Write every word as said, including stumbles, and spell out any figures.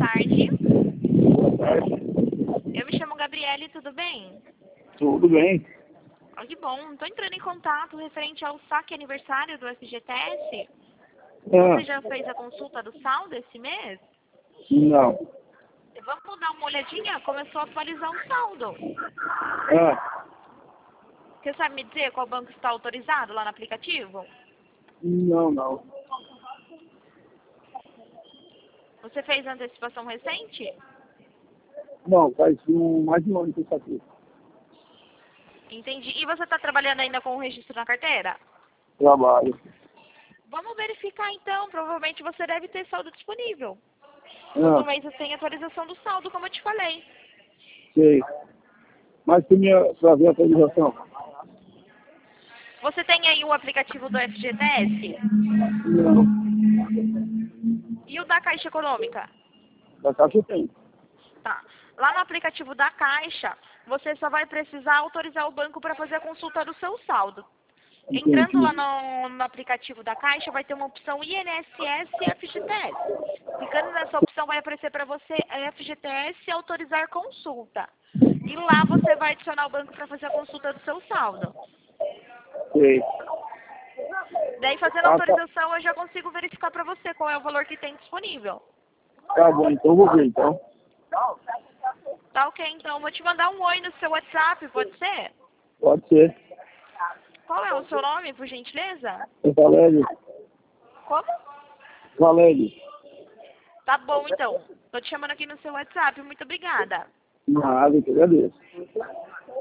tarde. Boa tarde. Eu me chamo Gabriele, tudo bem? Tudo bem? Oh, que bom. Estou entrando em contato referente ao saque aniversário do F G T S. Você Ah, já fez a consulta do saldo esse mês? não. Vamos dar uma olhadinha? Começou a atualizar o saldo. Ah, Você sabe me dizer qual banco está autorizado lá no aplicativo? não, não. Você fez antecipação recente? Não, faz um, mais de um ano que eu saquei. Entendi. E você está trabalhando ainda com o registro na carteira? Trabalho. Vamos verificar então. Provavelmente você deve ter saldo disponível. Todo Ah, mês você tem atualização do saldo, como eu te falei. sei. Mas tu me pra ver a atualização? Você tem aí o aplicativo do F G T S? Não. E o da Caixa Econômica? Da caixa tem. Tá. Lá no aplicativo da Caixa, você só vai precisar autorizar o banco para fazer a consulta do seu saldo. Entrando lá Entendi. no, no aplicativo da Caixa, vai ter uma opção I N S S e F G T S. Clicando nessa opção, vai aparecer para você F G T S autorizar consulta. E lá você vai adicionar o banco para fazer a consulta do seu saldo. Sei. Daí, fazendo a Ah, tá. autorização, eu já consigo verificar para você qual é o valor que tem disponível. Tá bom, então eu vou ver, então. Tá ok, então. Vou te mandar um oi no seu WhatsApp, pode ser? Pode ser. Qual é o seu nome, por gentileza? É Valério. Como? Valério. Tá bom, então. Tô te chamando aqui no seu WhatsApp. Muito obrigada. Nada, eu que agradeço.